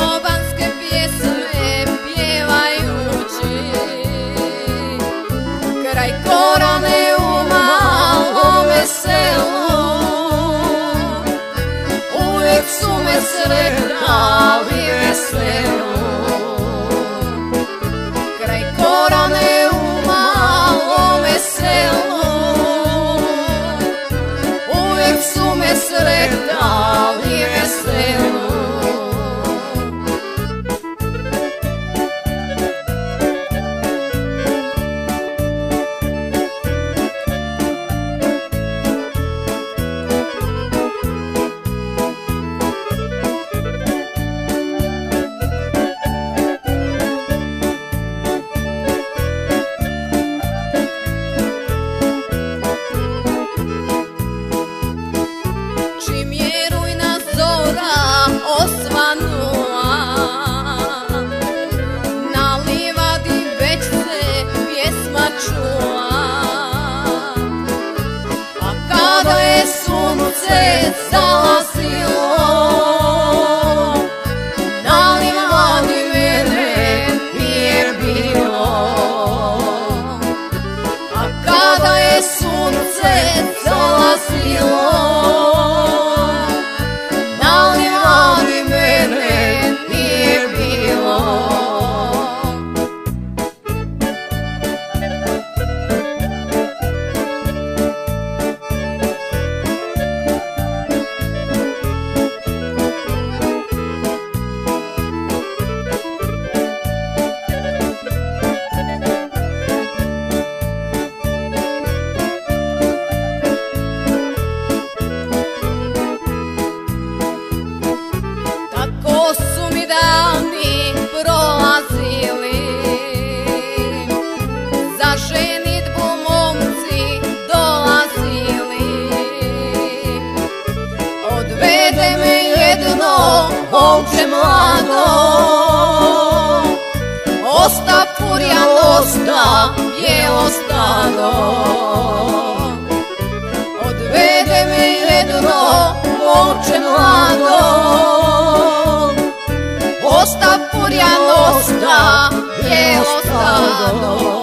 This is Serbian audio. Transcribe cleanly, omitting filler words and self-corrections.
bobanske pjesme pjevajući kraj Korane u malome selu. Uvijek su me sretali veselu kraj Korane u malome selu. Uvijek su me sretali veselu. Čim je rujna zora osvanula, na livadi već se pjesma čula. A kada je sunce zalazilo, na livadi mene nije bilo. A kada je sunce zalazilo, tako su mi dani prolazili, za ženidbu momci dolazili. Odvede me jedno momče mlado, osta furjan, osta bijelo stado. Odvede me jedno momče mlado, osta furjan, osta bijelo stado.